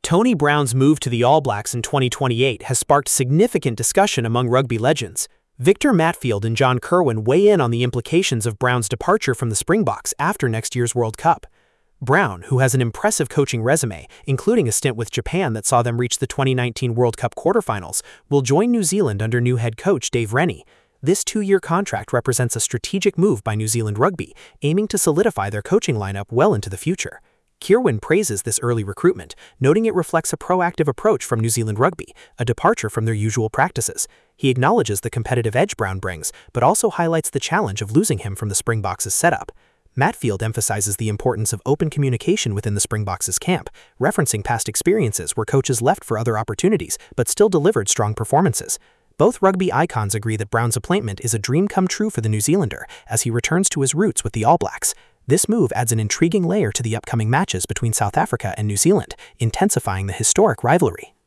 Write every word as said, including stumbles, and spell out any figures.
Tony Brown's move to the All Blacks in twenty twenty-eight has sparked significant discussion among rugby legends. Victor Matfield and John Kirwan weigh in on the implications of Brown's departure from the Springboks after next year's World Cup. Brown, who has an impressive coaching resume, including a stint with Japan that saw them reach the twenty nineteen World Cup quarterfinals, will join New Zealand under new head coach Dave Rennie. This two-year contract represents a strategic move by New Zealand Rugby, aiming to solidify their coaching lineup well into the future. Kirwan praises this early recruitment, noting it reflects a proactive approach from New Zealand Rugby, a departure from their usual practices. He acknowledges the competitive edge Brown brings, but also highlights the challenge of losing him from the Springboks' setup. Matfield emphasizes the importance of open communication within the Springboks' camp, referencing past experiences where coaches left for other opportunities but still delivered strong performances. Both rugby icons agree that Brown's appointment is a dream come true for the New Zealander as he returns to his roots with the All Blacks. This move adds an intriguing layer to the upcoming matches between South Africa and New Zealand, intensifying the historic rivalry.